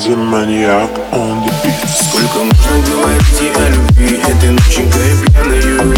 the maniac on the beat. Сколько можно говорить и о любви этой ноченькой пьяною?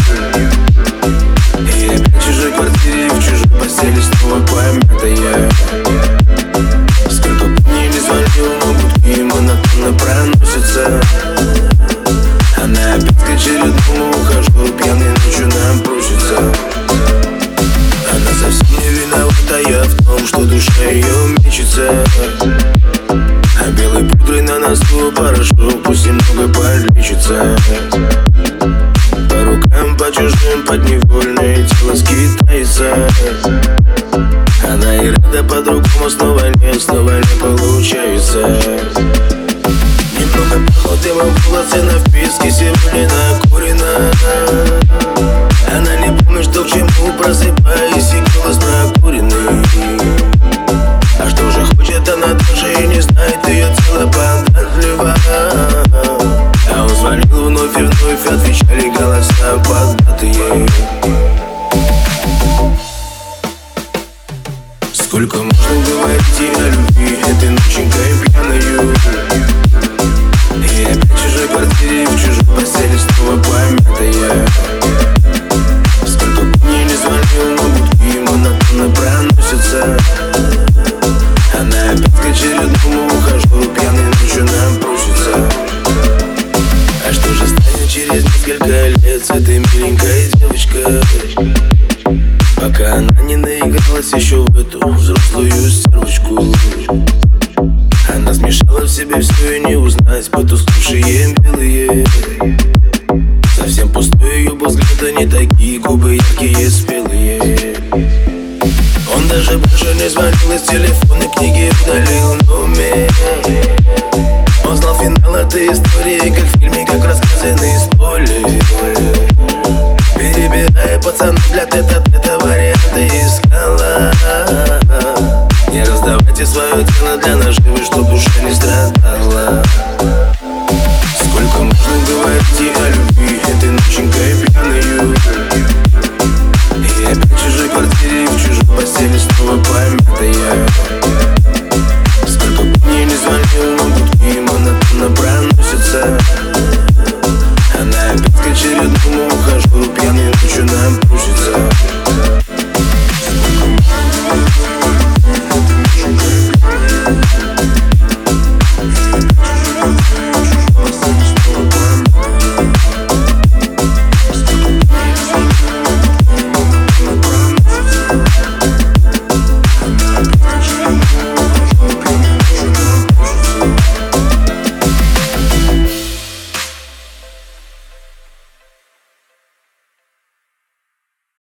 И опять в чужой квартире, в чужой постели снова помятая. Сколько дней не звонил, но гудки монотонно проносятся. Она опять к очередному ухажеру пьяной ночью нам просится. Она совсем не виновата, я в том, что душа ее мечется. А белой пудрой на носу порошок, пусть немного подлечится. По рукам, по чужим, подневольное тело скитается. Она и рада по-другому, снова не получается. Немного похудела в волосы, на вписке сегодня накурена. Она не помнит, что к чему, просыпаясь, и голос прокуренный. А что же хочет она тоже и не знает, ее тело податлива. А он звонил вновь и вновь, отвечали голоса поддатые. Сколько можно говорить и о любви этой ноченькой пьяною? И опять в чужой квартире, в чужой постели снова помятая. Сколько дней не звонил, но гудки монотонно проносятся. Она опять к очередному ухажеру пьяной ночью нам просится. А что же станет через несколько лет с этой миленькой девочкой? Пока она не наигралась еще в эту взрослую стервочку. Она смешала в себе все и не узнать потускнувшие белые. Совсем пустой ее взгляд, а не такие губы яркие, спелые. Он даже больше не звонил, из телефонной книги удалил номер. Он знал финал этой истории, как в фильме, как рассказанный спойлер. Перебирая пацанов, взгляд, это